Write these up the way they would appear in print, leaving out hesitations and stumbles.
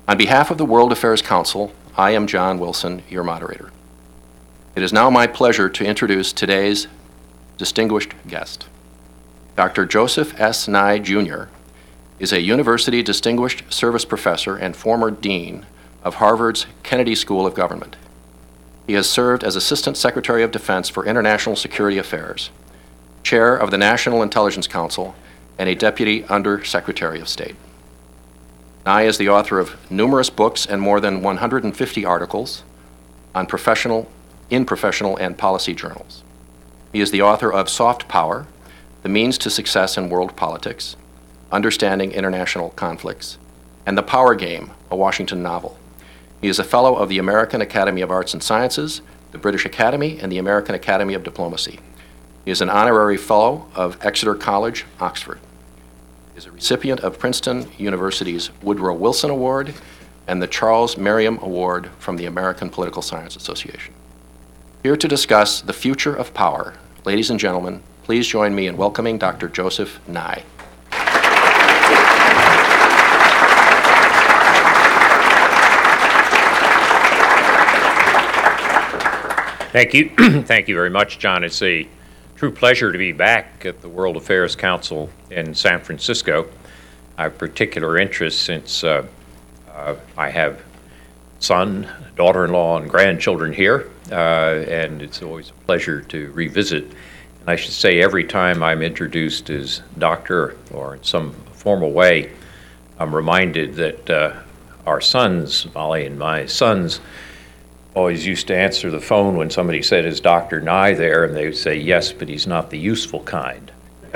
On behalf of the World Affairs Council, I am John Wilson, your moderator. It is now my pleasure to introduce today's distinguished guest. Dr. Joseph S. Nye, Jr. is a University Distinguished Service Professor and former Dean of Harvard's Kennedy School of Government. He has served as Assistant Secretary of Defense for International Security Affairs, Chair of the National Intelligence Council, and a Deputy Under-Secretary of State. Nye is the author of numerous books and more than 150 articles in professional and policy journals. He is the author of Soft Power, The Means to Success in World Politics, Understanding International Conflicts, and The Power Game, a Washington novel. He is a Fellow of the American Academy of Arts and Sciences, the British Academy, and the American Academy of Diplomacy. He is an Honorary Fellow of Exeter College, Oxford. He is a recipient of Princeton University's Woodrow Wilson Award and the Charles Merriam Award from the American Political Science Association. Here to discuss the future of power, ladies and gentlemen, please join me in welcoming Dr. Joseph Nye. Thank you. Thank you very much, John. It's a true pleasure to be back at the World Affairs Council in San Francisco. I have particular interest since I have son, daughter-in-law, and grandchildren here, and it's always a pleasure to revisit. And I should say every time I'm introduced as doctor or in some formal way, I'm reminded that our sons, Molly and my sons, always used to answer the phone when somebody said, "Is Dr. Nye there?" And they would say, "Yes, but he's not the useful kind."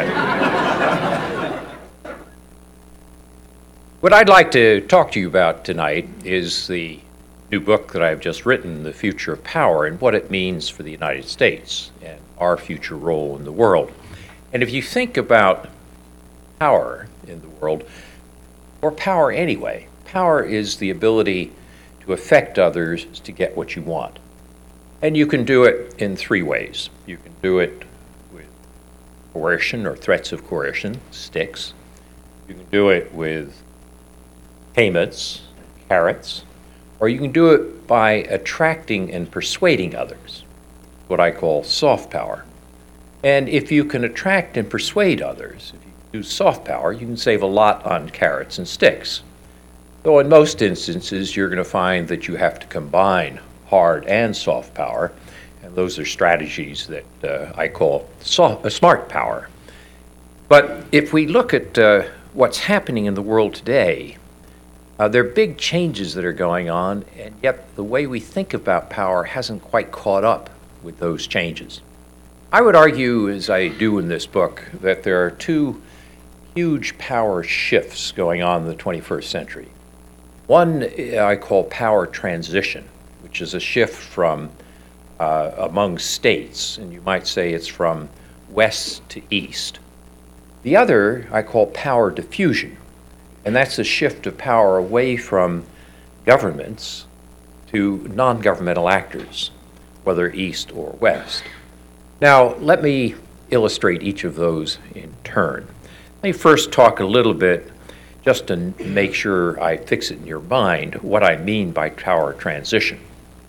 What I'd like to talk to you about tonight is the new book that I've just written, The Future of Power, and what it means for the United States and our future role in the world. And if you think about power in the world, or power anyway, power is the ability to affect others to get what you want. And you can do it in three ways. You can do it with coercion or threats of coercion, sticks. You can do it with payments, carrots, or you can do it by attracting and persuading others, what I call soft power. And if you can attract and persuade others, if you do soft power, you can save a lot on carrots and sticks. Though in most instances, you're going to find that you have to combine hard and soft power, and those are strategies that I call smart power. But if we look at what's happening in the world today, there are big changes that are going on, and yet the way we think about power hasn't quite caught up with those changes. I would argue, as I do in this book, that there are two huge power shifts going on in the 21st century. One I call power transition, which is a shift from among states, and you might say it's from west to east. The other I call power diffusion, and that's a shift of power away from governments to non-governmental actors, whether east or west. Now, let me illustrate each of those in turn. Let me first talk a little bit, just to make sure I fix it in your mind, what I mean by power transition.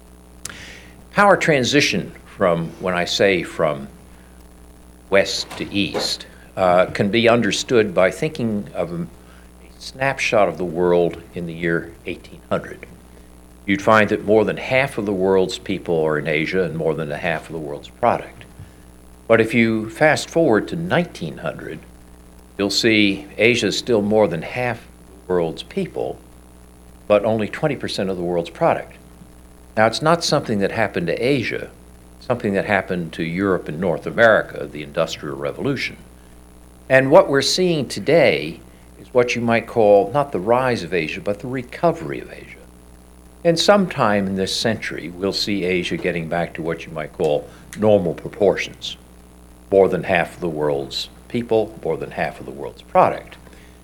Power transition from, when I say from west to east, can be understood by thinking of a snapshot of the world in the year 1800. You'd find that more than half of the world's people are in Asia and more than half of the world's product. But if you fast forward to 1900, you'll see Asia is still more than half the world's people, but only 20% of the world's product. Now, it's not something that happened to Asia, it's something that happened to Europe and North America, the Industrial Revolution. And what we're seeing today is what you might call not the rise of Asia, but the recovery of Asia. And sometime in this century, we'll see Asia getting back to what you might call normal proportions. More than half of the world's people, more than half of the world's product.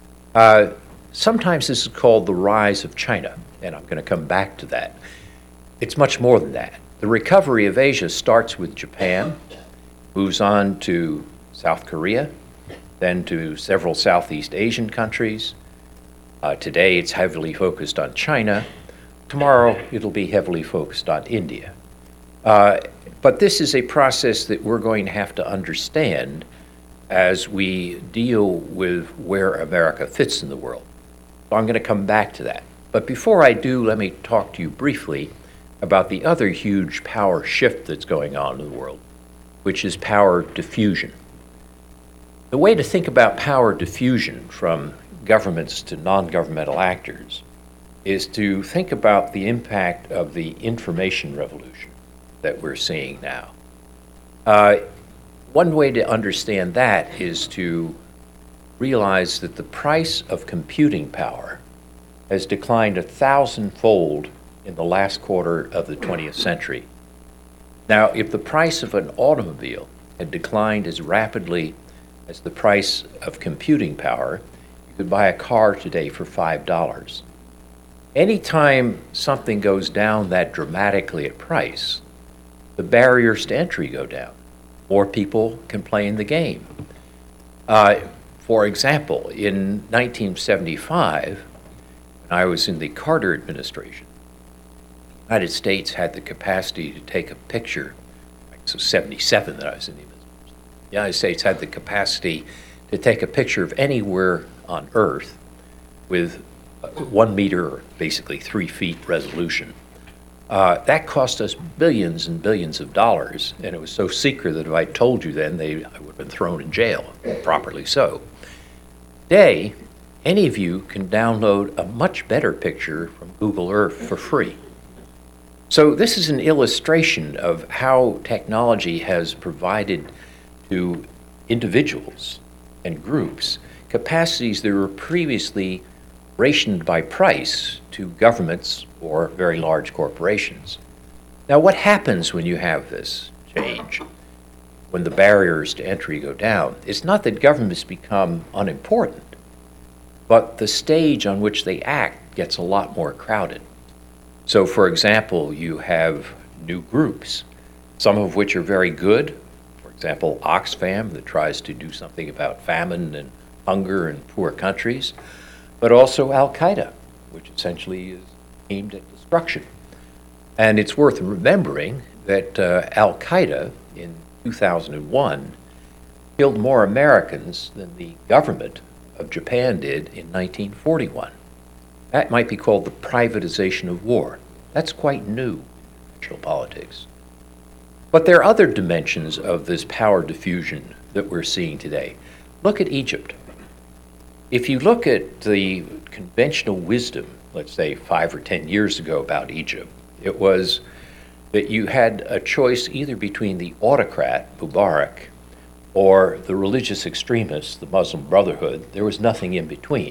Sometimes this is called the rise of China, and I'm going to come back to that. It's much more than that. The recovery of Asia starts with Japan, moves on to South Korea, then to several Southeast Asian countries, Today it's heavily focused on China. Tomorrow it'll be heavily focused on India. But this is a process that we're going to have to understand as we deal with where America fits in the world. So I'm going to come back to that. But before I do, let me talk to you briefly about the other huge power shift that's going on in the world, which is power diffusion. The way to think about power diffusion from governments to non-governmental actors is to think about the impact of the information revolution that we're seeing now. One way to understand that is to realize that the price of computing power has declined 1,000-fold in the last quarter of the 20th century. Now, if the price of an automobile had declined as rapidly as the price of computing power, you could buy a car today for $5. Anytime something goes down that dramatically at price, the barriers to entry go down. More people can play in the game. For example, in 1975, when I was in the Carter administration, the United States had the capacity to take a picture. So 77 that I was in the administration. The United States had the capacity to take a picture of anywhere on Earth with 1 meter, or basically 3 feet resolution. That cost us billions and billions of dollars, and it was so secret that if I told you then, I would have been thrown in jail, properly so. Today, any of you can download a much better picture from Google Earth for free. So this is an illustration of how technology has provided to individuals and groups capacities that were previously rationed by price to governments or very large corporations. Now, what happens when you have this change, when the barriers to entry go down? It's not that governments become unimportant, but the stage on which they act gets a lot more crowded. So, for example, you have new groups, some of which are very good. For example, Oxfam, that tries to do something about famine and hunger in poor countries, but also Al-Qaeda, which essentially is aimed at destruction. And it's worth remembering that Al-Qaeda in 2001 killed more Americans than the government of Japan did in 1941. That might be called the privatization of war. That's quite new in international politics. But there are other dimensions of this power diffusion that we're seeing today. Look at Egypt. If you look at the conventional wisdom, let's say 5 or 10 years ago about Egypt, it was that you had a choice either between the autocrat, Mubarak, or the religious extremists, the Muslim Brotherhood. There was nothing in between.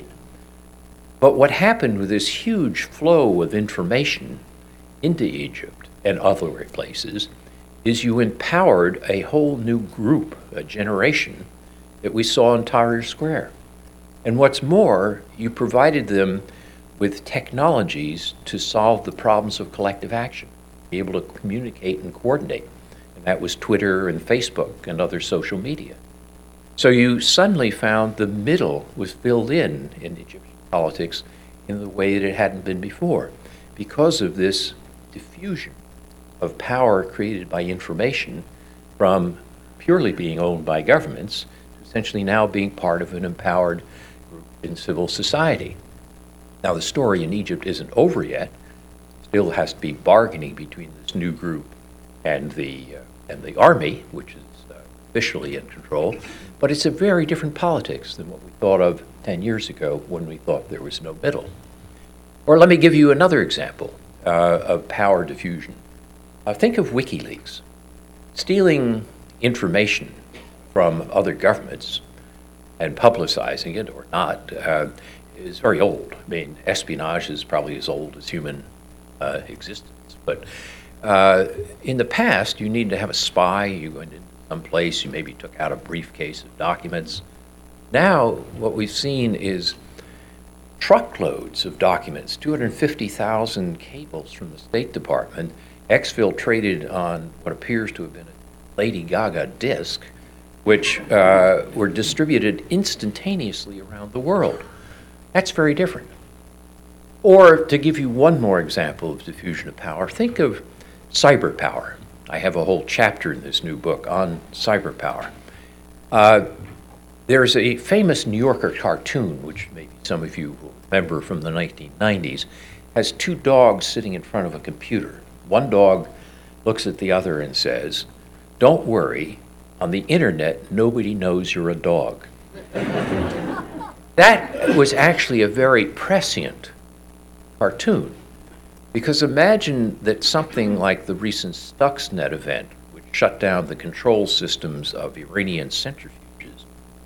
But what happened with this huge flow of information into Egypt and other places is you empowered a whole new group, a generation, that we saw in Tahrir Square. And what's more, you provided them with technologies to solve the problems of collective action, be able to communicate and coordinate. And that was Twitter and Facebook and other social media. So you suddenly found the middle was filled in Egyptian politics in the way that it hadn't been before, because of this diffusion of power created by information from purely being owned by governments to essentially now being part of an empowered group in civil society. Now, the story in Egypt isn't over yet. Still has to be bargaining between this new group and the army, which is officially in control. But it's a very different politics than what we thought of 10 years ago when we thought there was no middle. Or let me give you another example of power diffusion. Think of WikiLeaks. Stealing information from other governments and publicizing it or not is very old. I mean, espionage is probably as old as human existence. But in the past, you needed to have a spy. You went into some place, you maybe took out a briefcase of documents. Now, what we've seen is truckloads of documents, 250,000 cables from the State Department, exfiltrated on what appears to have been a Lady Gaga disc, which were distributed instantaneously around the world. That's very different. Or to give you one more example of diffusion of power, think of cyber power. I have a whole chapter in this new book on cyber power. There's a famous New Yorker cartoon, which maybe some of you will remember from the 1990s, has two dogs sitting in front of a computer. One dog looks at the other and says, "Don't worry, on the internet, nobody knows you're a dog." That was actually a very prescient cartoon, because imagine that something like the recent Stuxnet event, which shut down the control systems of Iranian centrifuges.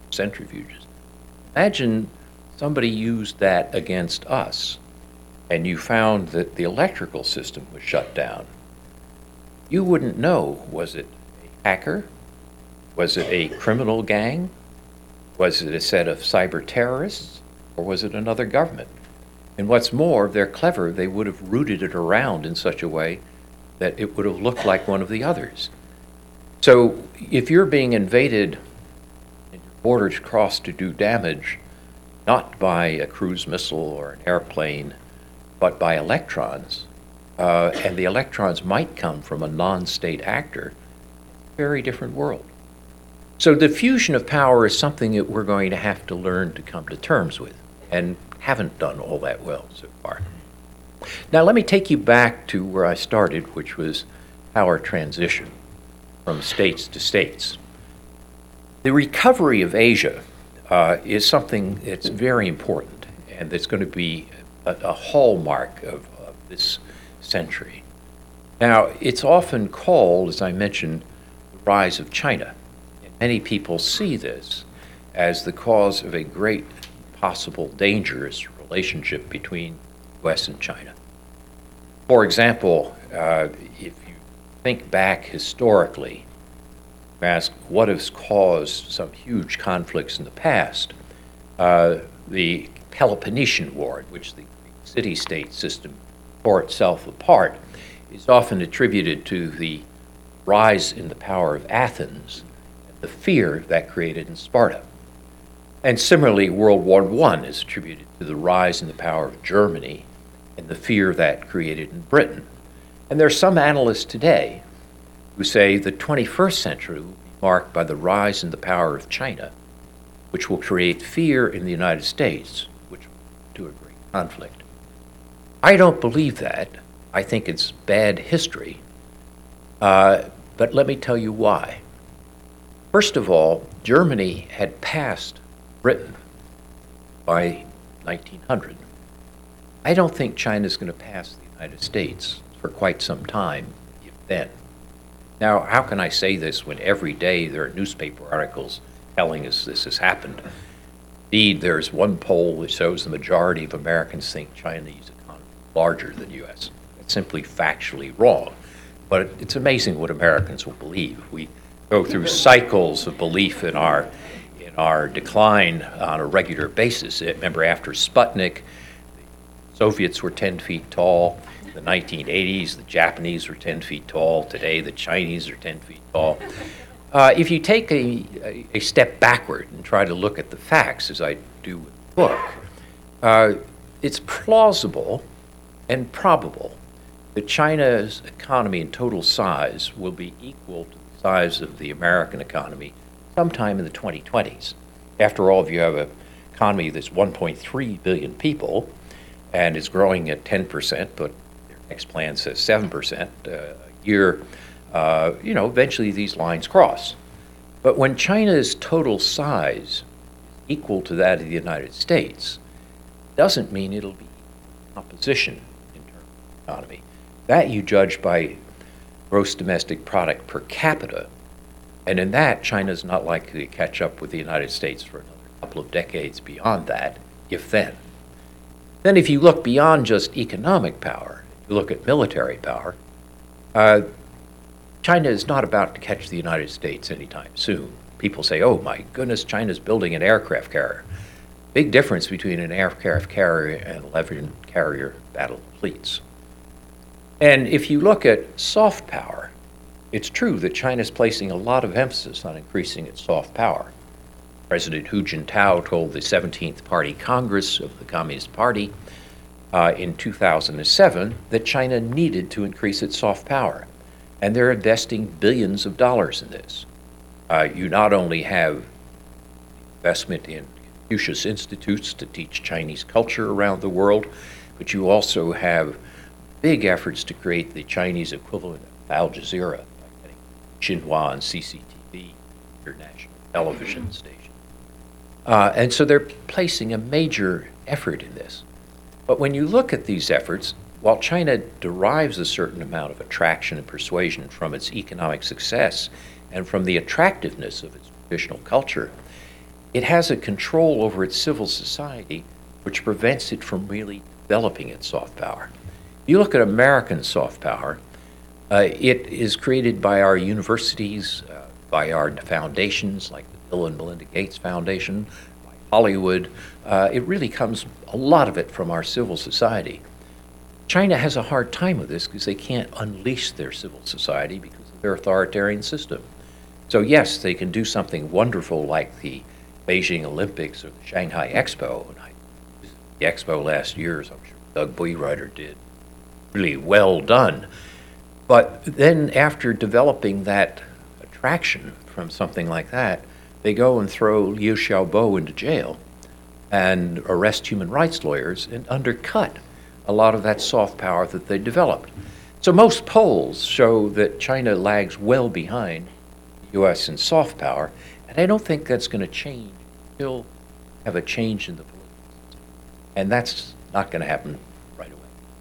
Imagine somebody used that against us, and you found that the electrical system was shut down. You wouldn't know, was it a hacker? Was it a criminal gang? Was it a set of cyber terrorists? Or was it another government? And what's more, they're clever, they would have routed it around in such a way that it would have looked like one of the others. So if you're being invaded and your borders crossed to do damage, not by a cruise missile or an airplane, but by electrons, and the electrons might come from a non-state actor, very different world. So diffusion of power is something that we're going to have to learn to come to terms with, and haven't done all that well so far. Now let me take you back to where I started, which was power transition from states to states. The recovery of Asia is something that's very important, and that's going to be a hallmark of this century. Now, it's often called, as I mentioned, the rise of China. And many people see this as the cause of a great possible dangerous relationship between the U.S. and China. For example, if you think back historically, ask what has caused some huge conflicts in the past, the Peloponnesian War, in which the city-state system tore itself apart, is often attributed to the rise in the power of Athens, and the fear that created in Sparta. And similarly, World War I is attributed to the rise in the power of Germany and the fear that created in Britain. And there are some analysts today who say the 21st century will be marked by the rise in the power of China, which will create fear in the United States, which will lead to a great conflict. I don't believe that. I think it's bad history. But let me tell you why. First of all, Germany had passed Britain by 1900. I don't think China's going to pass the United States for quite some time, if then. Now, how can I say this when every day there are newspaper articles telling us this has happened? Indeed, there's one poll that shows the majority of Americans think Chinese economy is larger than U.S. It's simply factually wrong. But it's amazing what Americans will believe. We go through cycles of belief in our decline on a regular basis. Remember, after Sputnik, the Soviets were 10 feet tall. In the 1980s, the Japanese were 10 feet tall. Today, the Chinese are 10 feet tall. If you take a step backward and try to look at the facts, as I do with the book, it's plausible and probable that China's economy in total size will be equal to the size of the American economy sometime in the 2020s. After all, if you have an economy that's 1.3 billion people and is growing at 10%, but their next plan says 7% a year, eventually these lines cross. But when China's total size is equal to that of the United States, doesn't mean it'll be opposition in terms of economy. That you judge by gross domestic product per capita. And in that, China's not likely to catch up with the United States for another couple of decades beyond that, if then. Then if you look beyond just economic power, you look at military power, China is not about to catch the United States anytime soon. People say, oh my goodness, China's building an aircraft carrier. Big difference between an aircraft carrier and 11 carrier battle fleets. And if you look at soft power, it's true that China is placing a lot of emphasis on increasing its soft power. President Hu Jintao told the 17th Party Congress of the Communist Party in 2007 that China needed to increase its soft power. And they're investing billions of dollars in this. You not only have investment in Confucius Institutes to teach Chinese culture around the world, but you also have big efforts to create the Chinese equivalent of Al Jazeera, like Xinhua and CCTV, international television station. And so they're placing a major effort in this. But when you look at these efforts, while China derives a certain amount of attraction and persuasion from its economic success and from the attractiveness of its traditional culture, it has a control over its civil society which prevents it from really developing its soft power. If you look at American soft power, it is created by our universities, by our foundations like the Bill and Melinda Gates Foundation, by Hollywood. It really comes, a lot of it, from our civil society. China has a hard time with this because they can't unleash their civil society because of their authoritarian system. So yes, they can do something wonderful like the Beijing Olympics or the Shanghai Expo. And I visited the Expo last year, as I'm sure Doug Boeyreiter did. Really well done. But then after developing that attraction from something like that, they go and throw Liu Xiaobo into jail and arrest human rights lawyers and undercut a lot of that soft power that they developed. So most polls show that China lags well behind the U.S. in soft power, and I don't think that's going to change until have a change in the political system. And that's not going to happen right away.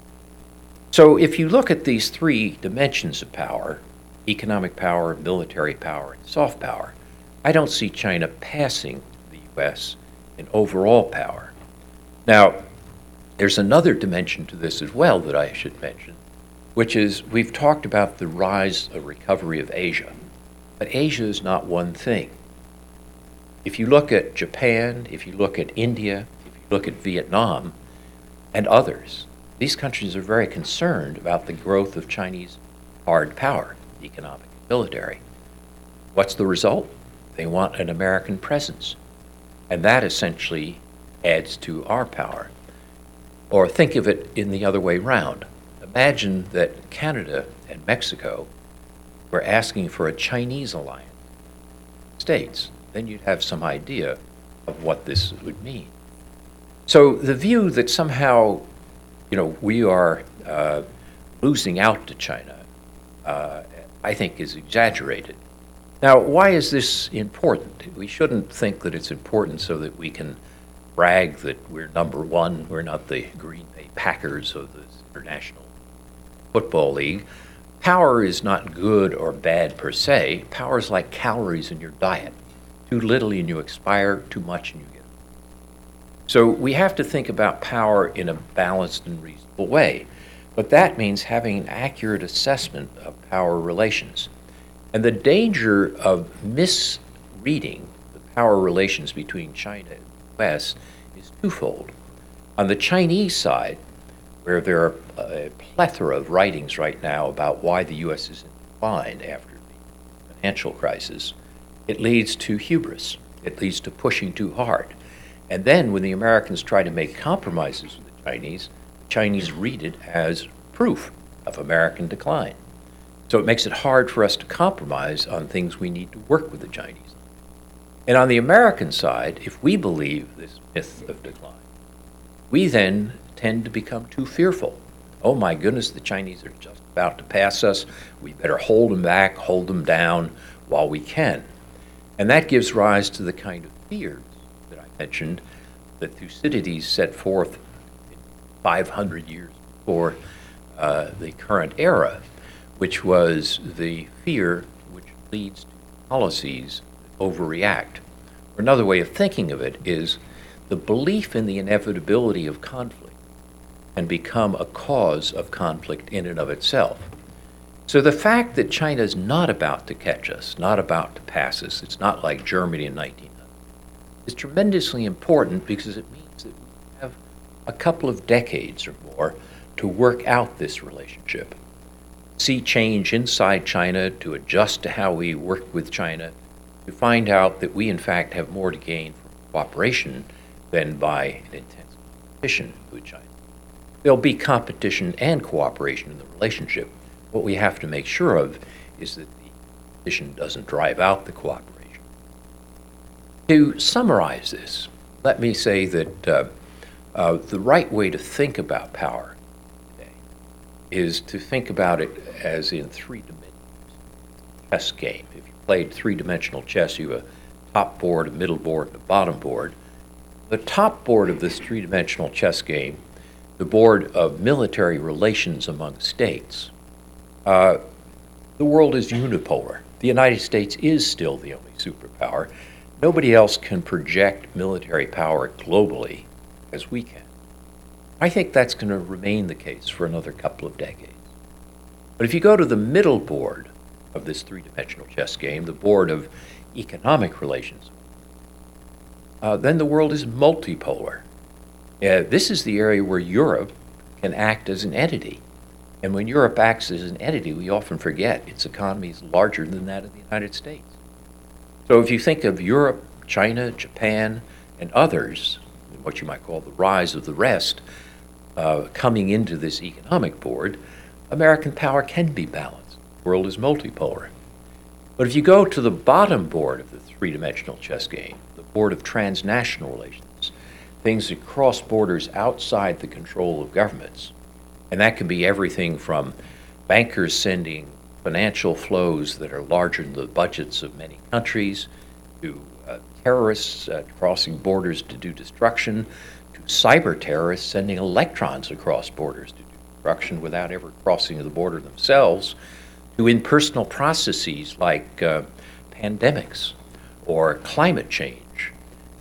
So if you look at these three dimensions of power, economic power, military power, and soft power, I don't see China passing the U.S. in overall power. Now, there's another dimension to this as well that I should mention, which is we've talked about the rise of recovery of Asia. But Asia is not one thing. If you look at Japan, if you look at India, if you look at Vietnam and others, these countries are very concerned about the growth of Chinese hard power, economic and military. What's the result? They want an American presence. And that essentially adds to our power. Or think of it in the other way round. Imagine that Canada and Mexico were asking for a Chinese alliance with the States. Then you'd have some idea of what this would mean. So the view that somehow, we are losing out to China, I think is exaggerated. Now, why is this important? We shouldn't think that it's important so that we can brag that we're number one. We're not the Green Bay Packers of the International Football League. Power is not good or bad per se. Power is like calories in your diet. Too little and you expire, too much and you get. So we have to think about power in a balanced and reasonable way. But that means having an accurate assessment of power relations. And the danger of misreading the power relations between China and the U.S. is twofold. On the Chinese side, where there are a plethora of writings right now about why the U.S. is in decline after the financial crisis, it leads to hubris. It leads to pushing too hard. And then when the Americans try to make compromises with the Chinese read it as proof of American decline. So it makes it hard for us to compromise on things we need to work with the Chinese. And on the American side, if we believe this myth of decline, we then tend to become too fearful. Oh my goodness, the Chinese are just about to pass us. We better hold them back, hold them down while we can. And that gives rise to the kind of fears that I mentioned that Thucydides set forth 500 years before the current era, which was the fear which leads to policies that overreact. Or another way of thinking of it is the belief in the inevitability of conflict can become a cause of conflict in and of itself. So the fact that China is not about to catch us, not about to pass us, it's not like Germany in 1900, is tremendously important because it means that we have a couple of decades or more to work out this relationship. See change inside China, to adjust to how we work with China, to find out that we in fact have more to gain from cooperation than by an intense competition with China. There'll be competition and cooperation in the relationship. What we have to make sure of is that the competition doesn't drive out the cooperation. To summarize this, let me say that the right way to think about power today is to think about it as in three dimensions. Chess game. If you played three-dimensional chess, you have a top board, a middle board, and a bottom board. The top board of this three-dimensional chess game, the board of military relations among states, the world is unipolar. The United States is still the only superpower. Nobody else can project military power globally as we can. I think that's going to remain the case for another couple of decades. But if you go to the middle board of this three-dimensional chess game, the board of economic relations, then the world is multipolar. This is the area where Europe can act as an entity. And when Europe acts as an entity, we often forget its economy is larger than that of the United States. So if you think of Europe, China, Japan, and others, what you might call the rise of the rest, coming into this economic board, American power can be balanced. The world is multipolar. But if you go to the bottom board of the three-dimensional chess game, the board of transnational relations, things that cross borders outside the control of governments, and that can be everything from bankers sending financial flows that are larger than the budgets of many countries, to terrorists crossing borders to do destruction, to cyber terrorists sending electrons across borders to do destruction without ever crossing the border themselves, to impersonal processes like pandemics or climate change.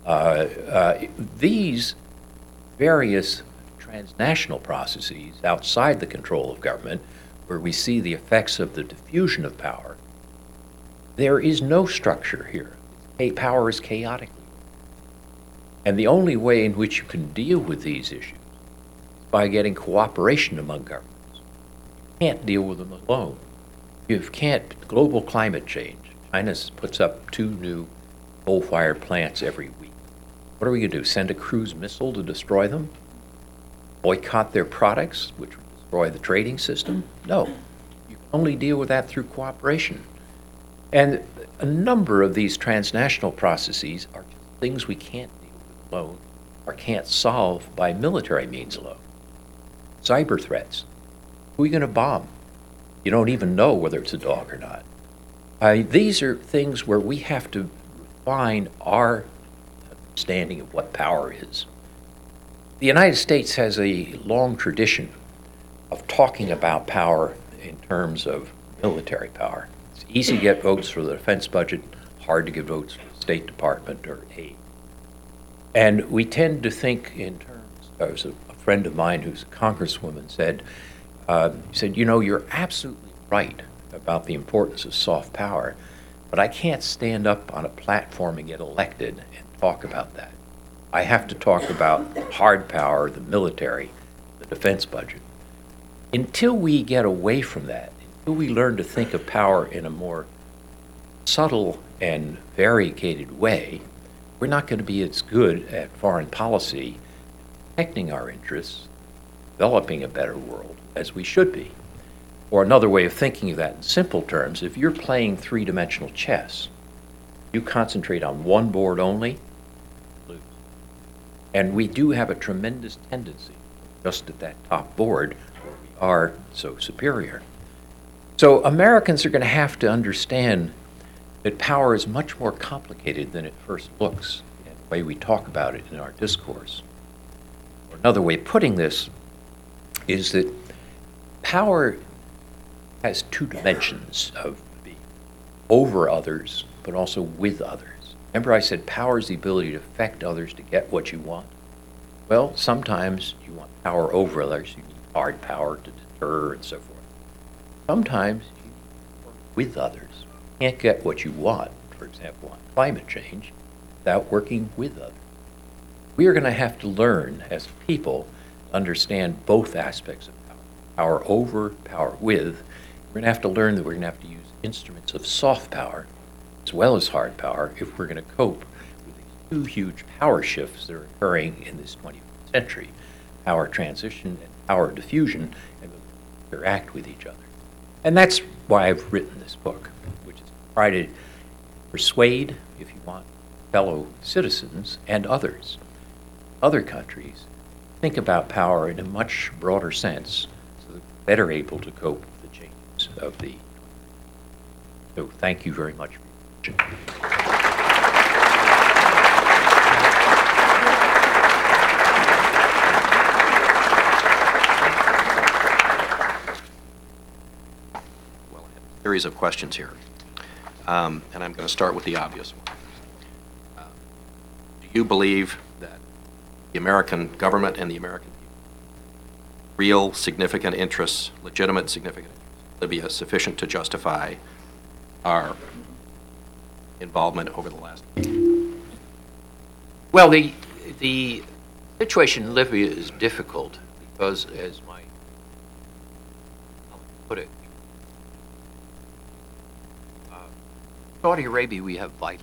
These various transnational processes outside the control of government, where we see the effects of the diffusion of power, there is no structure here. Power is chaotic. And the only way in which you can deal with these issues is by getting cooperation among governments. You can't deal with them alone. You can't. Global climate change. China puts up 2 new coal-fired plants every week. What are we going to do? Send a cruise missile to destroy them? Boycott their products, which would destroy the trading system? No. You can only deal with that through cooperation. And a number of these transnational processes are things we can't deal with alone or can't solve by military means alone. Cyber threats. Who are we going to bomb? You don't even know whether it's a dog or not. These are things where we have to refine our understanding of what power is. The United States has a long tradition of talking about power in terms of military power. It's easy to get votes for the defense budget, hard to get votes for the State Department or aid. And we tend to think in terms, there's a friend of mine who's a congresswoman said, you know, you're absolutely right about the importance of soft power, but I can't stand up on a platform and get elected and talk about that. I have to talk about hard power, the military, the defense budget. Until we get away from that, until we learn to think of power in a more subtle and variegated way, we're not going to be as good at foreign policy, protecting our interests, developing a better world as we should be. Or another way of thinking of that in simple terms, if you're playing three-dimensional chess, you concentrate on one board only, lose. And we do have a tremendous tendency just at that top board where we are so superior. So Americans are going to have to understand that power is much more complicated than it first looks in the way we talk about it in our discourse. Or another way of putting this is that power has 2 dimensions of being over others, but also with others. Remember I said power is the ability to affect others to get what you want? Well, sometimes you want power over others. You need hard power to deter and so forth. Sometimes you work with others. You can't get what you want, for example, on climate change, without working with others. We are going to have to learn as people to understand both aspects of power. Power over, power with. We're going to have to learn that we're going to have to use instruments of soft power as well as hard power if we're going to cope with these 2 huge power shifts that are occurring in this 21st century, power transition and power diffusion and interact with each other. And that's why I've written this book, which is to try to persuade, if you want, fellow citizens and others, other countries, think about power in a much broader sense so that they're better able to cope with the changes of the. So thank you very much for your attention. Series of questions here, and I'm going to start with the obvious one. Do you believe that the American government and the American people, real significant interests, legitimate significant interests, in Libya sufficient to justify our involvement over the last? Well, the situation in Libya is difficult because, as my put it, Saudi Arabia, we have vital.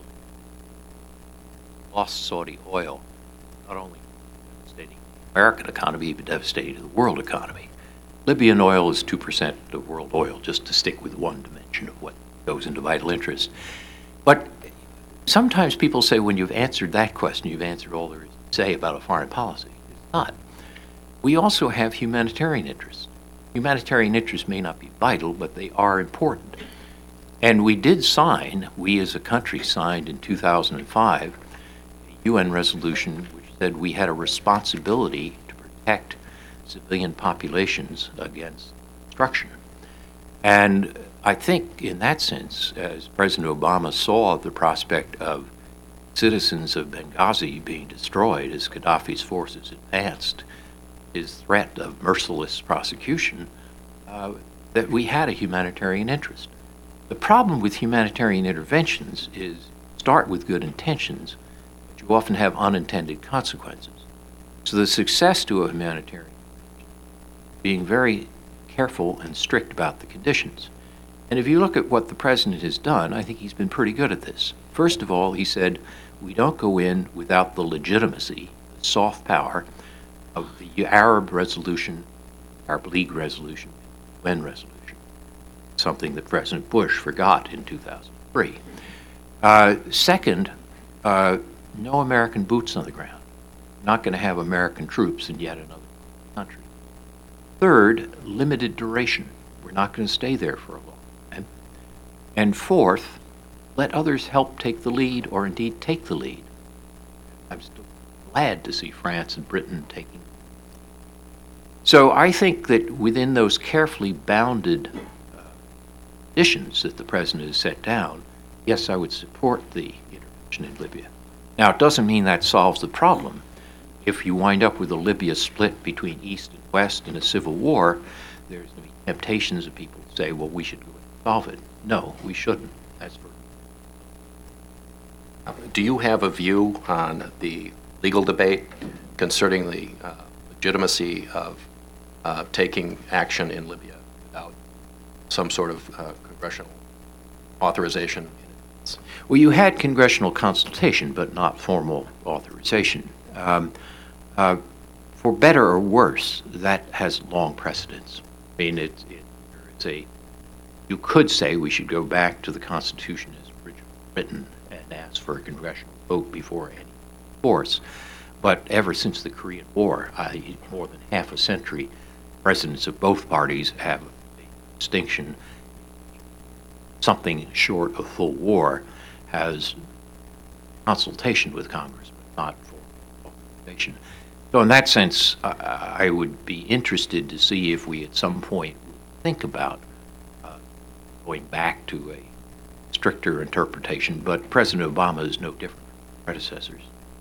Lost Saudi oil, not only devastating the American economy, but devastating to the world economy. Libyan oil is 2% of world oil, just to stick with one dimension of what goes into vital interest. But sometimes people say when you've answered that question, you've answered all there is to say about a foreign policy. It's not. We also have humanitarian interests. Humanitarian interests may not be vital, but they are important. And we did sign, we as a country signed in 2005, a UN resolution which said we had a responsibility to protect civilian populations against destruction. And I think in that sense, as President Obama saw the prospect of citizens of Benghazi being destroyed as Gaddafi's forces advanced, his threat of merciless prosecution, that we had a humanitarian interest. The problem with humanitarian interventions is start with good intentions, but you often have unintended consequences. So the success to a humanitarian, being very careful and strict about the conditions. And if you look at what the president has done, I think he's been pretty good at this. First of all, he said, we don't go in without the legitimacy, the soft power of the Arab resolution, Arab League resolution, UN resolution. Something that President Bush forgot in 2003. Second, no American boots on the ground. Not going to have American troops in yet another country. Third, limited duration. We're not going to stay there for a long time. And fourth, let others help take the lead or indeed take the lead. I'm still glad to see France and Britain taking. So I think that within those carefully bounded conditions that the president has set down, yes, I would support the intervention in Libya. Now, it doesn't mean that solves the problem. If you wind up with a Libya split between East and West in a civil war, there's going to be temptations of people to say, well, we should go and solve it. No, we shouldn't. That's for. Do you have a view on the legal debate concerning the legitimacy of taking action in Libya without some sort of congressional authorization? Well, you had congressional consultation, but not formal authorization. For better or worse, that has long precedence. I mean, you could say we should go back to the Constitution as originally written and ask for a congressional vote before any force. But ever since the Korean War, more than half a century, presidents of both parties have a distinction. Something short of full war has consultation with Congress, but not full authorization. So in that sense, I would be interested to see if we at some point think about going back to a stricter interpretation, but President Obama is no different from predecessors.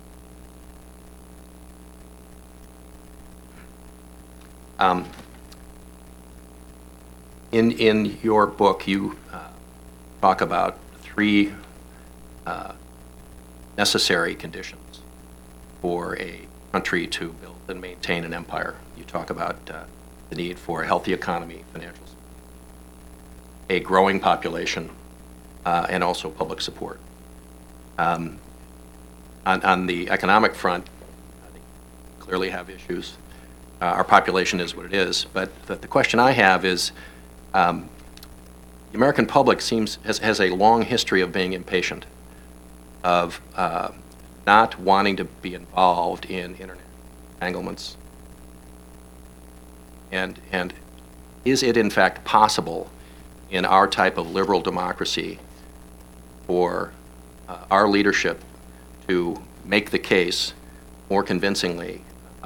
In your book, you talk about three necessary conditions for a country to build and maintain an empire. You talk about the need for a healthy economy, financial support, a growing population, and also public support. On the economic front, I think we clearly have issues. our population is what it is. But the question I have is, the American public has a long history of being impatient, of not wanting to be involved in internet entanglements. And is it in fact possible in our type of liberal democracy for our leadership to make the case more convincingly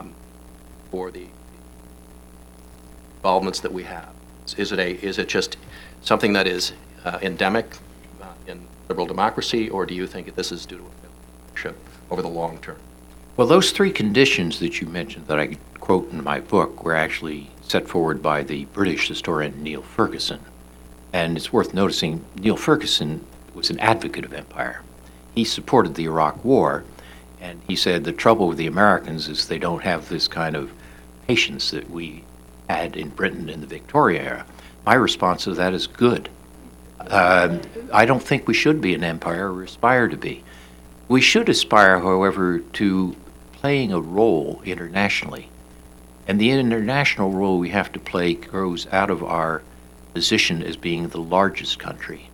for the involvements that we have? Is it just something that is endemic in liberal democracy, or do you think that this is due to leadership over the long term? Well, those three conditions that you mentioned that I quote in my book were actually set forward by the British historian Neil Ferguson. And it's worth noticing Neil Ferguson was an advocate of empire. He supported the Iraq War, and he said the trouble with the Americans is they don't have this kind of patience that we had in Britain in the Victoria era. My response to that is good. I don't think we should be an empire or aspire to be. We should aspire, however, to playing a role internationally. And the international role we have to play grows out of our position as being the largest country.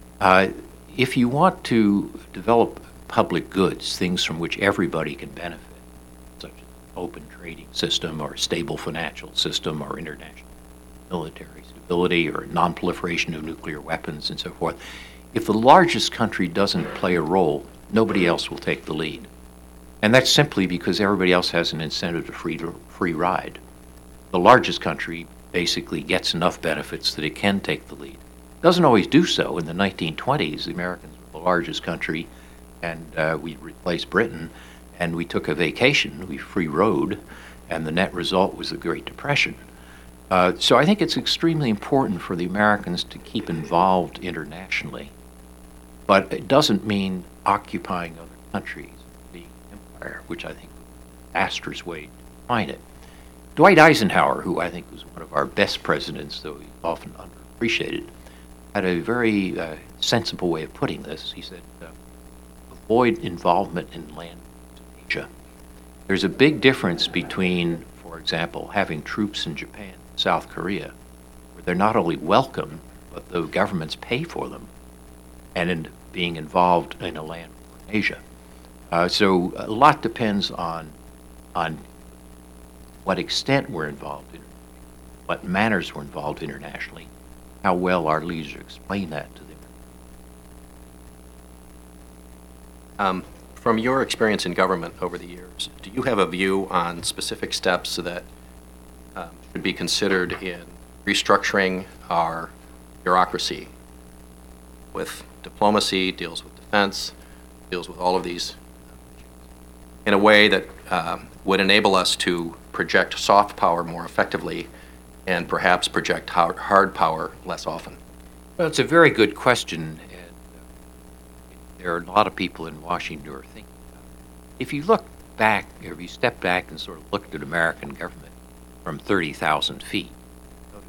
If you want to develop public goods, things from which everybody can benefit, such as an open trading system or a stable financial system or international military stability or non-proliferation of nuclear weapons and so forth, if the largest country doesn't play a role, nobody else will take the lead. And that's simply because everybody else has an incentive to free ride. The largest country basically gets enough benefits that it can take the lead. Doesn't always do so. In the 1920s, the Americans were the largest country, and we replaced Britain, and we took a vacation, we free rode, and the net result was the Great Depression. So I think it's extremely important for the Americans to keep involved internationally, but it doesn't mean occupying other countries, being empire, which I think is a disastrous way to define it. Dwight Eisenhower, who I think was one of our best presidents, though he's often underappreciated, had a very sensible way of putting this. He said, avoid involvement in land in Asia. There's a big difference between, for example, having troops in Japan, South Korea, where they're not only welcome, but the governments pay for them, and in being involved in a land in Asia. So a lot depends on what extent we're involved in, what manners we're involved internationally, how well our leaders explain that to them. From your experience in government over the years, do you have a view on specific steps that should be considered in restructuring our bureaucracy with diplomacy, deals with defense, deals with all of these, in a way that would enable us to project soft power more effectively and perhaps project hard power less often? Well, it's a very good question, and there are a lot of people in Washington who are thinking about it. If you look back, or if you step back and sort of look at American government from 30,000 feet, notice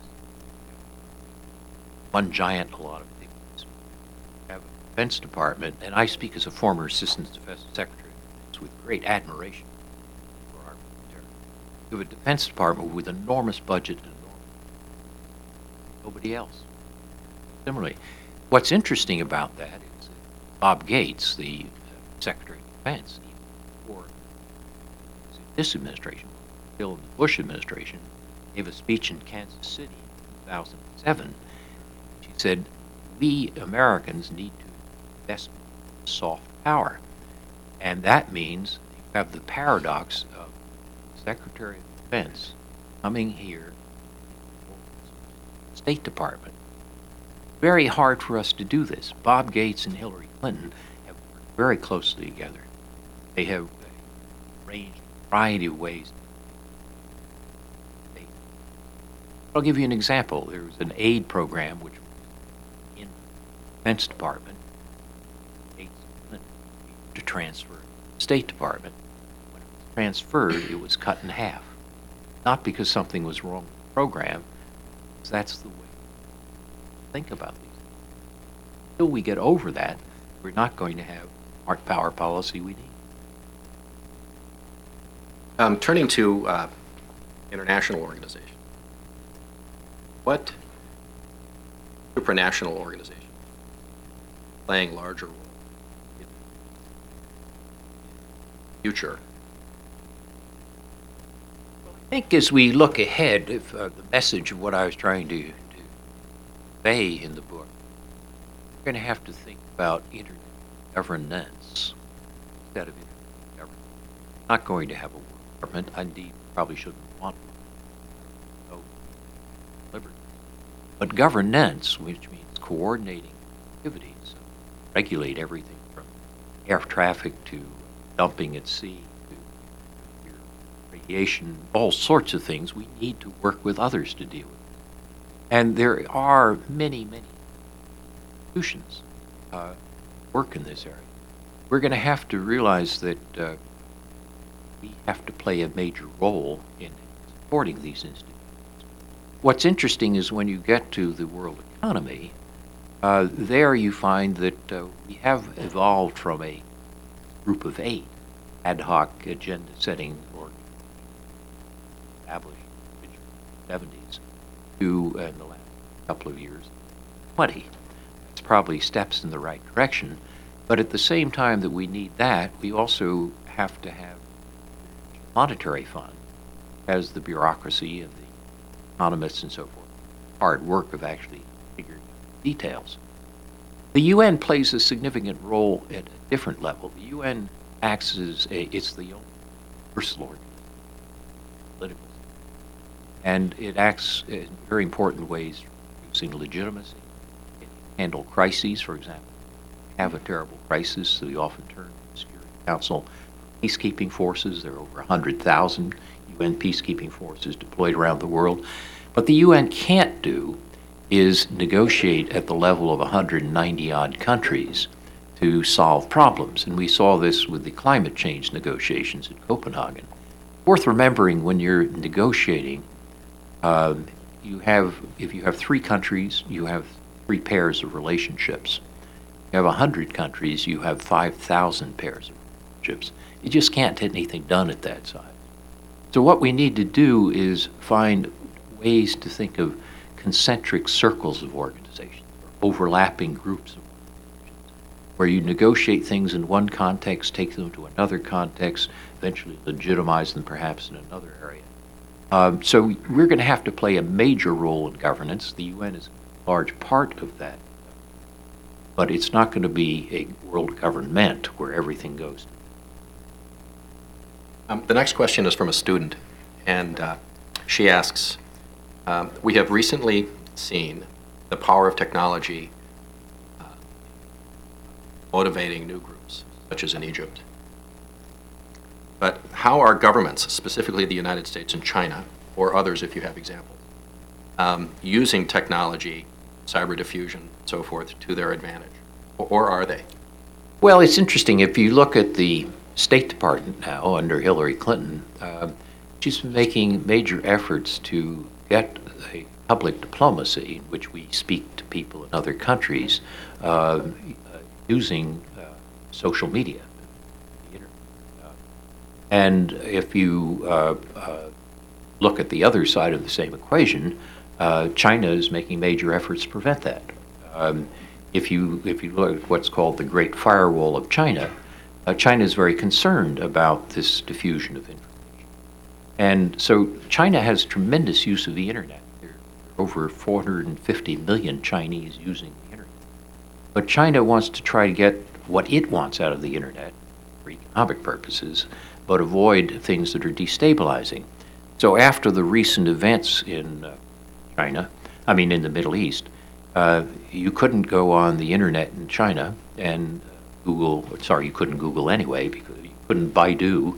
one giant, a lot of things. We have a Defense Department, and I speak as a former Assistant Defense Secretary with great admiration for our military. We have a Defense Department with enormous budget and nobody else. Similarly, what's interesting about that is that Bob Gates, the Secretary of Defense, before this administration, still in the Bush administration, gave a speech in Kansas City in 2007. She said, we Americans need to invest in soft power. And that means you have the paradox of the Secretary of Defense coming here, State Department. Very hard for us to do this. Bob Gates and Hillary Clinton have worked very closely together. They have arranged a variety of ways. I'll give you an example. There was an aid program which was in the Defense Department to transfer to the State Department. When it was transferred, it was cut in half. Not because something was wrong with the program, because that's the way to think about these things. Until we get over that, we're not going to have the power policy we need. Turning to international organizations. What supranational organization playing larger role in the future? I think as we look ahead, if, the message of what I was trying to convey in the book, we're going to have to think about internet governance instead of internet government. Not going to have a world government. Indeed, probably shouldn't want no liberty. But governance, which means coordinating activities, regulate everything from air traffic to dumping at sea to radiation, all sorts of things we need to work with others to deal with. And there are many, many institutions work in this area. We're going to have to realize that we have to play a major role in supporting these institutions. What's interesting is when you get to the world economy, there you find that we have evolved from a group of 8 ad hoc agenda-setting or established in the 70s to, in the last couple of years, 20. It's probably steps in the right direction, but at the same time that we need that, we also have to have a monetary fund as the bureaucracy and the economists and so forth hard work of actually figuring out details. The UN plays a significant role at a different level. The UN acts as it's the only universal organization, political, and it acts in very important ways, producing legitimacy. It can handle crises, for example. Have a terrible crisis, so we often turn to the Security Council peacekeeping forces. There are over 100,000 UN peacekeeping forces deployed around the world. What the UN can't do is negotiate at the level of 190-odd countries to solve problems. And we saw this with the climate change negotiations in Copenhagen. Worth remembering when you're negotiating, if you have 3 countries, you have 3 pairs of relationships. You have 100 countries, you have 5,000 pairs of relationships. You just can't get anything done at that size. So what we need to do is find ways to think of concentric circles of organizations, overlapping groups of organizations, where you negotiate things in one context, take them to another context, eventually legitimize them perhaps in another area. So we're going to have to play a major role in governance. The UN is a large part of that. But it's not going to be a world government where everything goes. The next question is from a student, and she asks, we have recently seen the power of technology motivating new groups, such as in Egypt. But how are governments, specifically the United States and China, or others if you have examples, using technology, cyber diffusion, so forth, to their advantage? Or are they? Well, it's interesting. If you look at the State Department now under Hillary Clinton, she's been making major efforts to get a public diplomacy in which we speak to people in other countries using social media, the internet. And if you look at the other side of the same equation, China is making major efforts to prevent that. If you look at what's called the Great Firewall of China, China is very concerned about this diffusion of information. And so China has tremendous use of the internet. There are over 450 million Chinese using the internet. But China wants to try to get what it wants out of the internet for economic purposes, but avoid things that are destabilizing. So after the recent events in in the Middle East, you couldn't go on the internet in China and you couldn't Google anyway, because you couldn't Baidu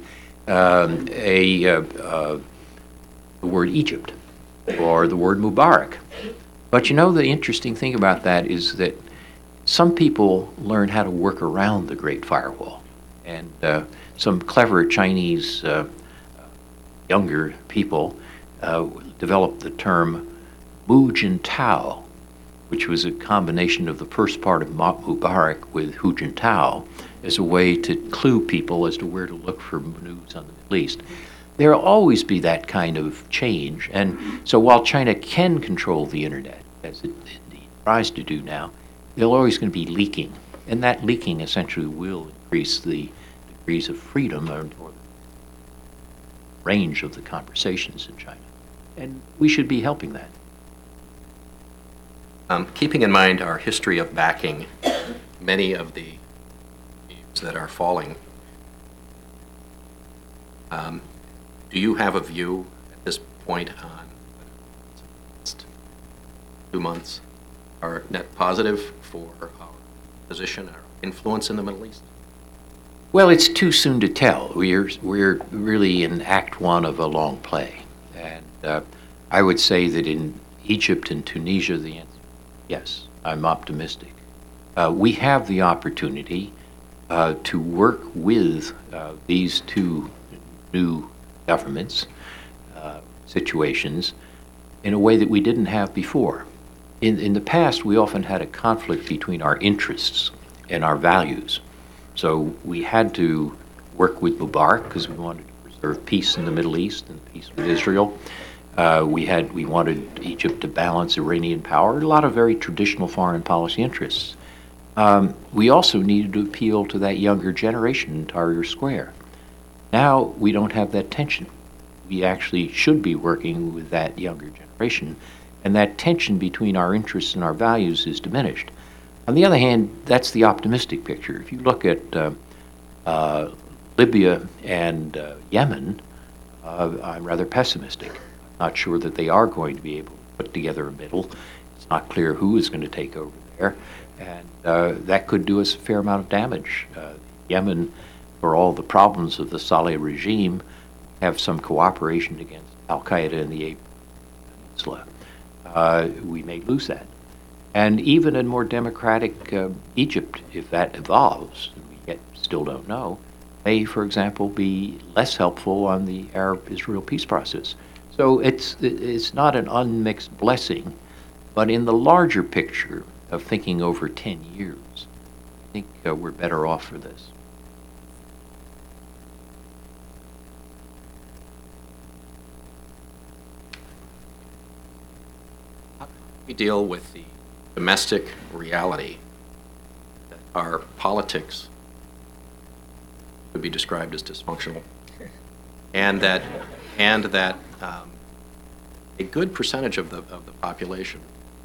the word Egypt or the word Mubarak. But you know, the interesting thing about that is that some people learn how to work around the Great Firewall. And some clever Chinese younger people developed the term Wu Jintao, which was a combination of the first part of Mubarak with Hu Jintao as a way to clue people as to where to look for news on the Middle East. there'll always be that kind of change. And so while China can control the internet, as it indeed tries to do now, there's always going to be leaking. And that leaking essentially will increase the degrees of freedom or range of the conversations in China. And we should be helping that. Keeping in mind our history of backing many of the regimes that are falling, do you have a view at this point on next 2 months are net positive for our position, our influence in the Middle East? Well, it's too soon to tell. We're really in Act One of a long play. And I would say that in Egypt and Tunisia, the answer is yes, I'm optimistic. We have the opportunity to work with these two new governments, situations, in a way that we didn't have before. In the past, we often had a conflict between our interests and our values. So we had to work with Mubarak because we wanted to preserve peace in the Middle East and peace with Israel. We wanted Egypt to balance Iranian power, a lot of very traditional foreign policy interests. We also needed to appeal to that younger generation in Tahrir Square. Now we don't have that tension. We actually should be working with that younger generation, and that tension between our interests and our values is diminished. On the other hand, that's the optimistic picture. If you look at Libya and Yemen, I'm rather pessimistic. I'm not sure that they are going to be able to put together a middle. It's not clear who is going to take over there, and that could do us a fair amount of damage. Yemen, for all the problems of the Saleh regime, have some cooperation against Al-Qaeda in the Arabian Peninsula. We may lose that. And even in more democratic Egypt, if that evolves, and we yet still don't know, may, for example, be less helpful on the Arab-Israel peace process. So it's not an unmixed blessing, but in the larger picture of thinking over 10 years, I think we're better off for this. We deal with the domestic reality that our politics could be described as dysfunctional, and that a good percentage of the population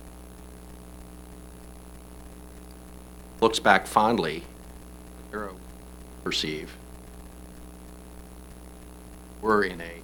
looks back fondly, or perceive we're in a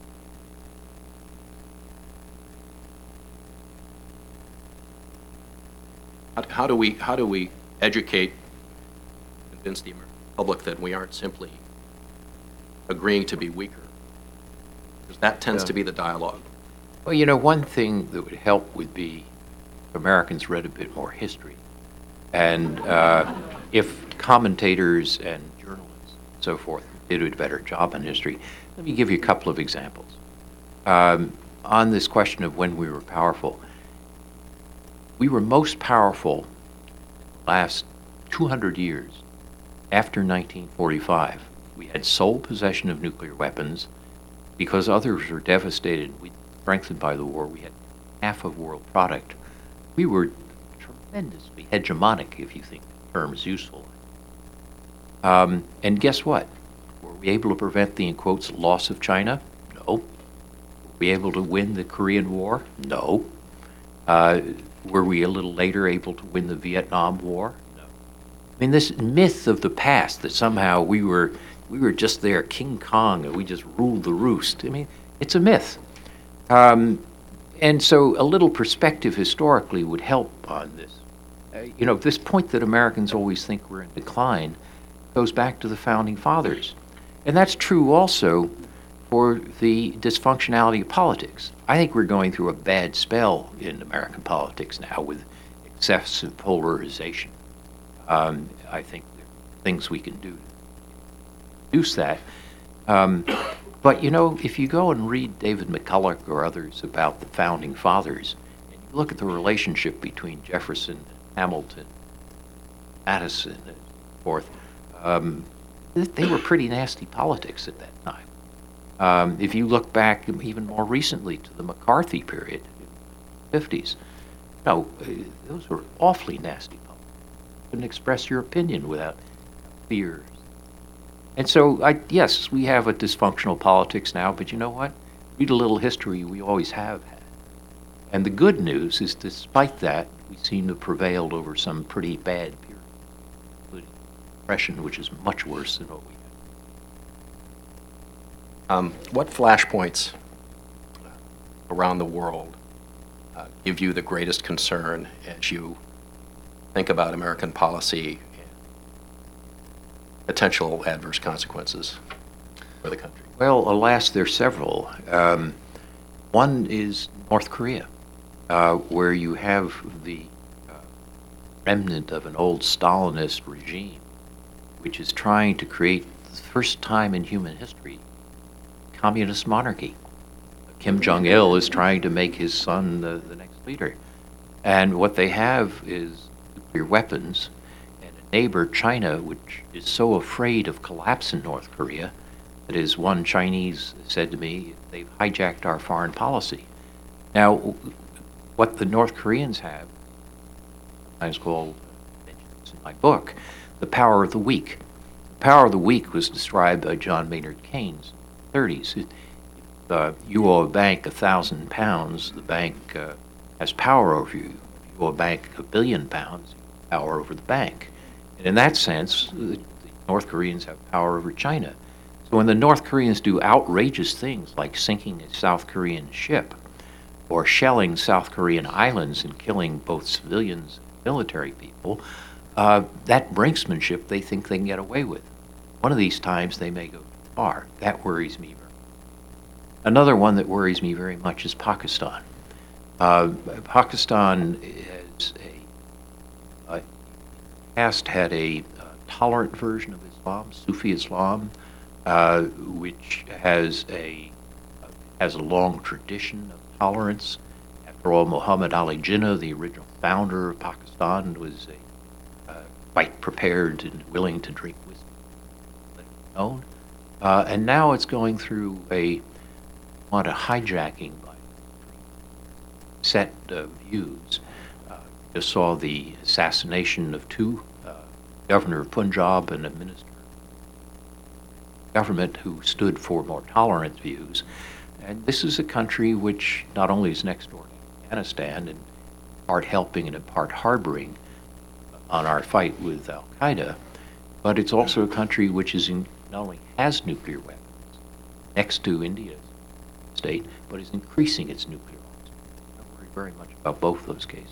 How do we educate, convince the American public that we aren't simply agreeing to be weaker? Because that tends to be the dialogue. Well, you know, one thing that would help would be if Americans read a bit more history. And if commentators and journalists and so forth did a better job on history. Let me give you a couple of examples. On this question of when we were powerful, we were most powerful in the last 200 years after 1945. We had sole possession of nuclear weapons because others were devastated. We strengthened by the war. We had half of world product. We were tremendously hegemonic, if you think the term is useful. And guess what? Were we able to prevent the, in quotes, loss of China? No. Were we able to win the Korean War? No. Were we a little later able to win the Vietnam War? No. I mean, this myth of the past that somehow we were just there, King Kong, and we just ruled the roost. I mean, it's a myth. And so a little perspective historically would help on this. You know, this point that Americans always think we're in decline goes back to the Founding Fathers. And that's true also for the dysfunctionality of politics. I think we're going through a bad spell in American politics now with excessive polarization. I think there are things we can do to reduce that. But, you know, if you go and read David McCulloch or others about the Founding Fathers, and you look at the relationship between Jefferson, Hamilton, Madison, and so forth, they were pretty nasty politics at that time. If you look back even more recently to the McCarthy period, 50s, no, those were awfully nasty politics. You couldn't express your opinion without fears. And so, yes, we have a dysfunctional politics now, but you know what? Read a little history, we always have had. And the good news is, despite that, we seem to have prevailed over some pretty bad periods, including Depression, which is much worse than what we had. What flashpoints around the world give you the greatest concern as you think about American policy and potential adverse consequences for the country? Well, alas, there's several. One is North Korea, where you have the remnant of an old Stalinist regime, which is trying to create, for the first time in human history, communist monarchy. Kim Jong-il is trying to make his son the next leader. And what they have is nuclear weapons, and a neighbor, China, which is so afraid of collapse in North Korea, that is, one Chinese said to me, they've hijacked our foreign policy. Now, what the North Koreans have, sometimes called, mentions in my book, the power of the weak. The power of the weak was described by John Maynard Keynes in the 30s. You owe a bank £1,000, the bank has power over you. If you owe a bank £1 billion, you have power over the bank. And in that sense, the North Koreans have power over China. So when the North Koreans do outrageous things like sinking a South Korean ship or shelling South Korean islands and killing both civilians and military people, that brinksmanship they think they can get away with. One of these times they may go too far. That worries me very much. Another one that worries me very much is Pakistan. Pakistan has had a tolerant version of Islam, Sufi Islam, which has a long tradition of tolerance. After all, Muhammad Ali Jinnah, the original founder of Pakistan, was quite prepared and willing to drink whiskey, let it be known. And now it's going through a hijacking by set views. Just saw the assassination of two, governor of Punjab and a minister of government who stood for more tolerant views. And this is a country which not only is next door to Afghanistan, and part helping and in part harboring on our fight with Al-Qaeda, but it's also a country which not only has nuclear weapons next to India's state, but is increasing its nuclear arms. I worry very much about both those cases.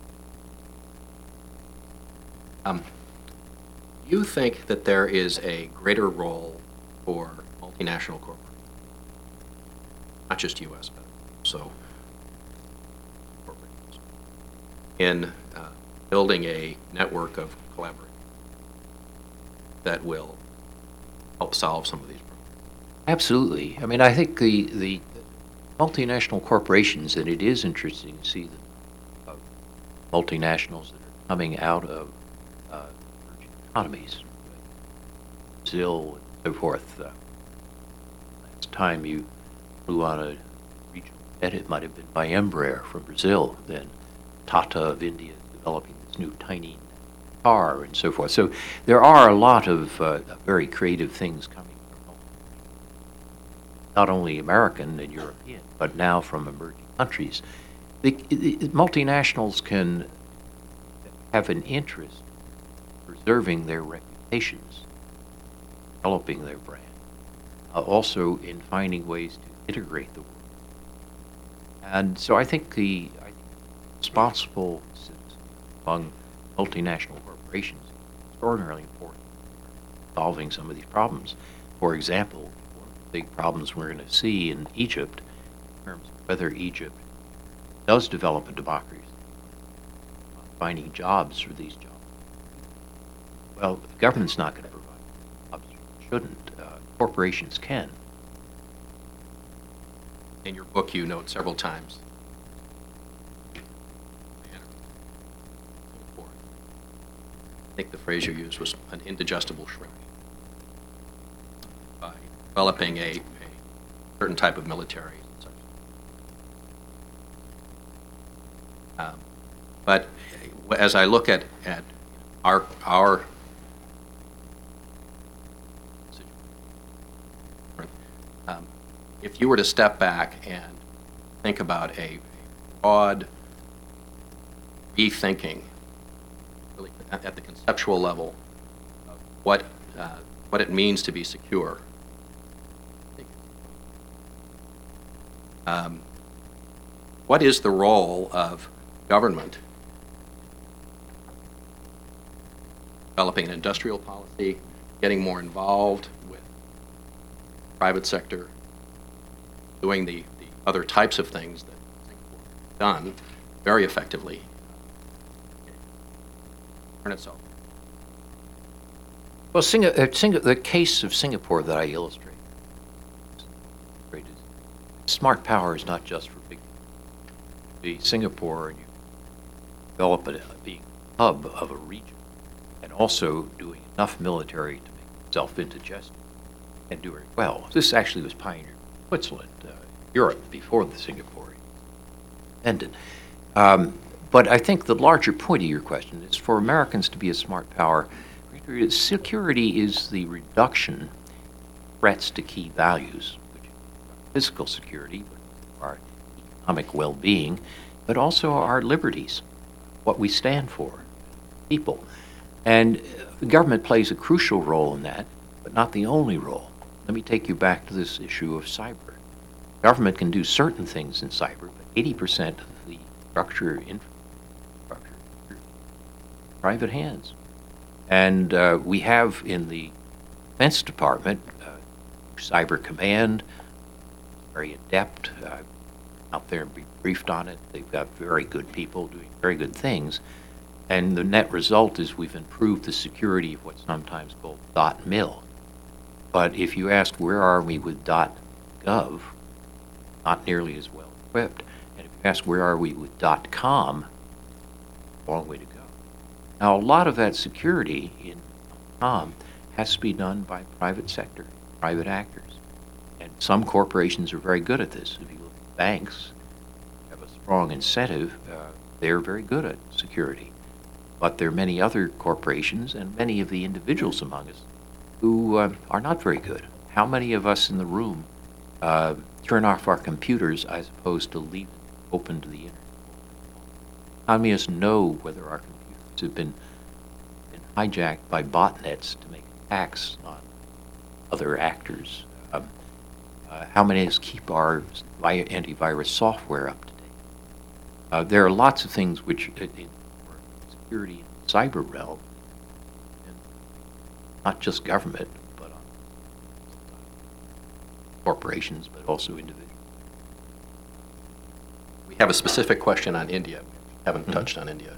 You think that there is a greater role for multinational corporations, not just U.S., but also corporations, in building a network of collaboration that will help solve some of these problems? Absolutely. I mean, I think the multinational corporations, and it is interesting to see the multinationals that are coming out of emerging economies, Brazil and so forth. Last time you flew on a regional jet, it might have been by Embraer from Brazil, then Tata of India developing this new tiny car and so forth. So there are a lot of very creative things coming from not only American and European, but now from emerging countries. The multinationals can have an interest in preserving their reputations, developing their brand, also in finding ways to integrate the world. And so I think the responsible among multinational corporations is extraordinarily important in solving some of these problems. For example, one of the big problems we're going to see in Egypt, in terms of whether Egypt does develop a democracy, finding jobs for these jobs. Well, the government's not going to provide jobs, shouldn't. Corporations can. In your book, you note several times I think the phrase you used was an indigestible shrimp. By developing a certain type of military. But as I look at our if you were to step back and think about a broad rethinking, really at the conceptual level, of what it means to be secure. What is the role of government developing an industrial policy, getting more involved with private sector, doing the other types of things that Singapore has done very effectively? Turn itself. Well, the case of Singapore that I illustrate is smart power is not just for big. The Singapore, and you develop it being a hub of a region, and also doing enough military to make itself indigestion and do it well. This actually was pioneered in Switzerland, Europe, before the Singapore ended. But I think the larger point of your question is for Americans to be a smart power. Security is the reduction of threats to key values, which is physical security, our economic well-being, but also our liberties, what we stand for, people. And the government plays a crucial role in that, but not the only role. Let me take you back to this issue of cyber. Government can do certain things in cyber, but 80% of the infrastructure is private hands. And we have in the Defense Department, Cyber Command, very adept, out there and be briefed on it. They've got very good people doing very good things. And the net result is we've improved the security of what's sometimes called .mil. But if you ask where are we with .gov, not nearly as well equipped. And if you ask where are we with .com, a long way to go. Now, a lot of that security in .com has to be done by private sector, private actors. And some corporations are very good at this. If you look at banks, have a strong incentive, they're very good at security. But there are many other corporations and many of the individuals among us who are not very good. How many of us in the room turn off our computers as opposed to leave them open to the internet? How many of us know whether our computers have been hijacked by botnets to make attacks on other actors? How many of us keep our antivirus software up to date? There are lots of things which, in security and cyber realm, and not just government, but corporations, but also individuals. We have a specific question on India. We haven't touched on India.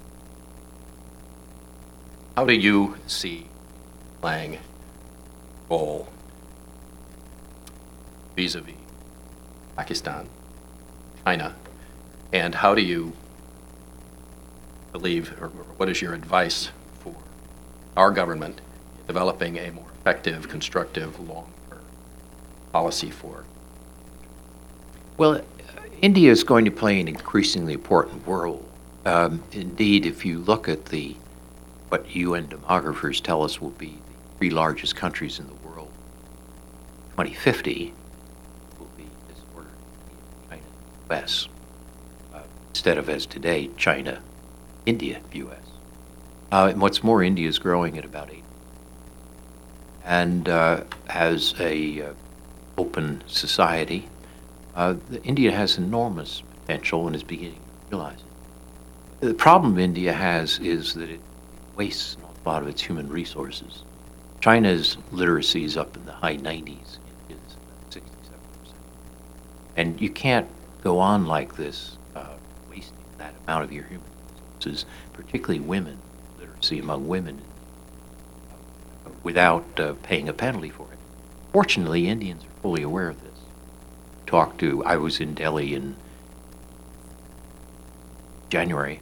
How do you see playing role vis-a-vis Pakistan, China, and how do you believe, or what is your advice for our government in developing a more effective, constructive, long-term policy for? Well, India is going to play an increasingly important role. Indeed, if you look at what UN demographers tell us will be the three largest countries in the world, 2050 will be this order: China, U.S. Instead of as today, China, India, U.S. And what's more, India is growing at about 8, and has a open society. India has enormous potential and is beginning to realize it. The problem India has is that it wastes an awful lot of its human resources. China's literacy is up in the high 90s. It is 67%. And you can't go on like this, wasting that amount of your human resources, particularly women, literacy among women, without paying a penalty for it. Fortunately, Indians are fully aware of this. I was in Delhi in January,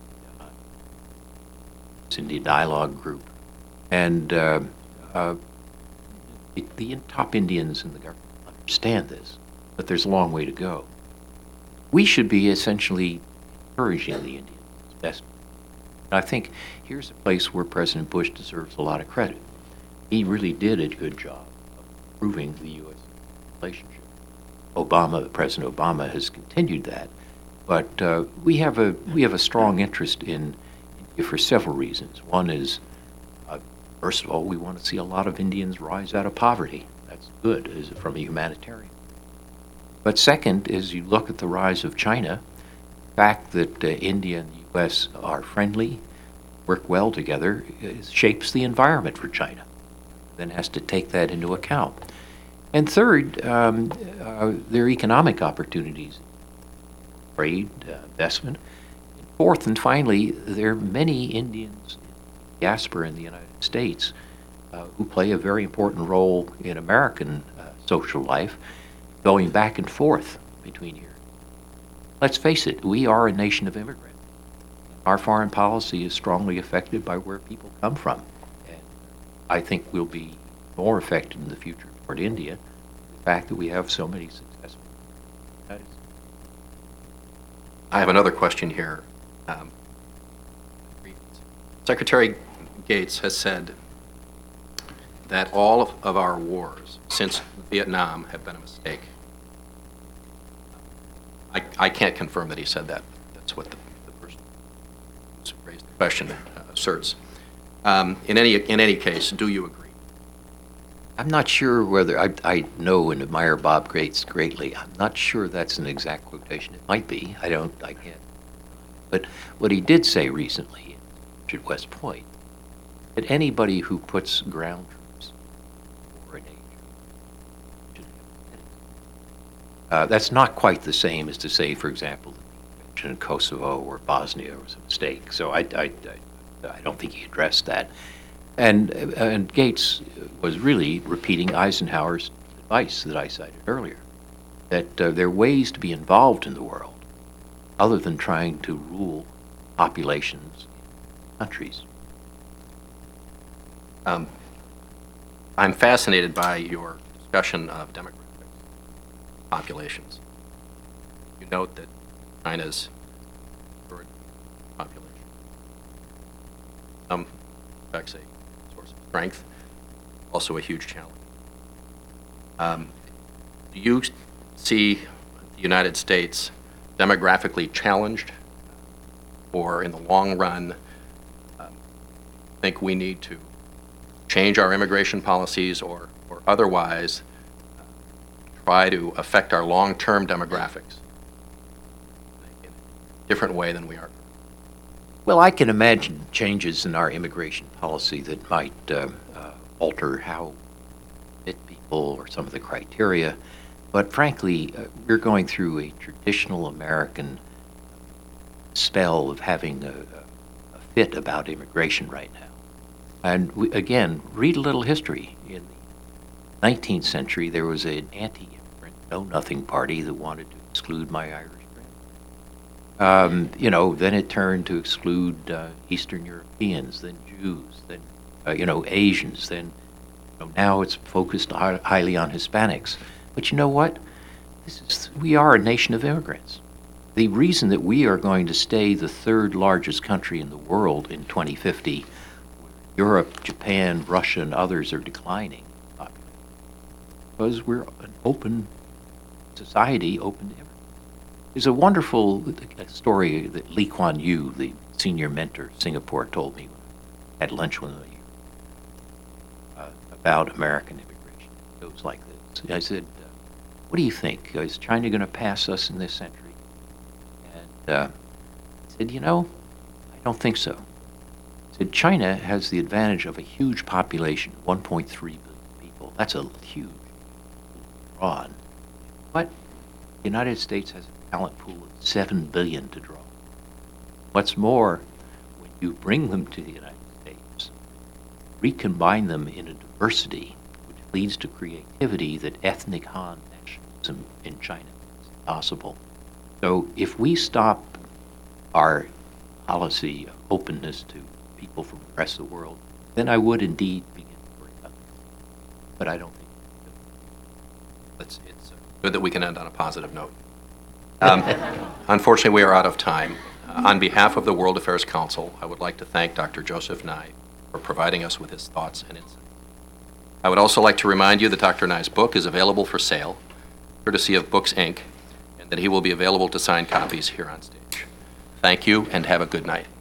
it's Indian Dialogue Group, and the top Indians in the government understand this. but there's a long way to go. We should be essentially encouraging the Indians as best. I think here's a place where President Bush deserves a lot of credit. He really did a good job of improving the U.S. relationship. President Obama has continued that, but we have a strong interest in India for several reasons. One is, first of all, we want to see a lot of Indians rise out of poverty. That's good from a humanitarian. But second is you look at the rise of China, the fact that India and the U.S. are friendly, work well together, shapes the environment for China. Then has to take that into account. And third, there are economic opportunities, trade, investment. Fourth and finally, there are many Indians in the diaspora in the United States who play a very important role in American social life, going back and forth between here. Let's face it, we are a nation of immigrants. Our foreign policy is strongly affected by where people come from. And I think we'll be more affected in the future toward India, the fact that we have so many successful studies. I have another question here. Secretary Gates has said that all of our wars since Vietnam have been a mistake. I can't confirm that he said that. That's what the person who's raised the question asserts. In any case, do you agree? I'm not sure whether I know and admire Bob Gates greatly. I'm not sure that's an exact quotation. It might be. I can't. But what he did say recently at West Point, that anybody who puts ground troops for an age should have that's not quite the same as to say, for example, the in Kosovo or Bosnia was a mistake. So I don't think he addressed that. And Gates was really repeating Eisenhower's advice that I cited earlier, that there are ways to be involved in the world other than trying to rule populations in countries. I'm fascinated by your discussion of demographic populations. You note that China's population affects a source of strength, also a huge challenge. Do you see the United States demographically challenged, or in the long run, think we need to change our immigration policies or otherwise try to affect our long-term demographics in a different way than we are? Well, I can imagine changes in our immigration policy that might alter how fit people or some of the criteria. But frankly, we're going through a traditional American spell of having a fit about immigration right now. And again, read a little history. In the 19th century, there was an anti-immigrant, know-nothing party that wanted to exclude my Irish friend. Then it turned to exclude Eastern Europeans, then Jews, then Asians, then now it's focused highly on Hispanics. But you know what? We are a nation of immigrants. The reason that we are going to stay the third largest country in the world in 2050, Europe, Japan, Russia, and others are declining, because we're an open society, open to everyone. There's a wonderful story that Lee Kuan Yew, the senior mentor of Singapore, told me when I had lunch with him about American immigration. It goes like this. I said, what do you think? Is China going to pass us in this century? And he said, I don't think so. He said, China has the advantage of a huge population, 1.3 billion people. That's a huge draw on. But the United States has a talent pool of 7 billion to draw. What's more, when you bring them to the United States, recombine them in a diversity which leads to creativity that ethnic Han nationalism in China is possible. So if we stop our policy of openness to people from the rest of the world, then I would indeed begin to worry about this. But I don't think It's Good that we can end on a positive note. Unfortunately, we are out of time. On behalf of the World Affairs Council, I would like to thank Dr. Joseph Nye for providing us with his thoughts and insights. I would also like to remind you that Dr. Nye's book is available for sale, courtesy of Books, Inc., and that he will be available to sign copies here on stage. Thank you, and have a good night.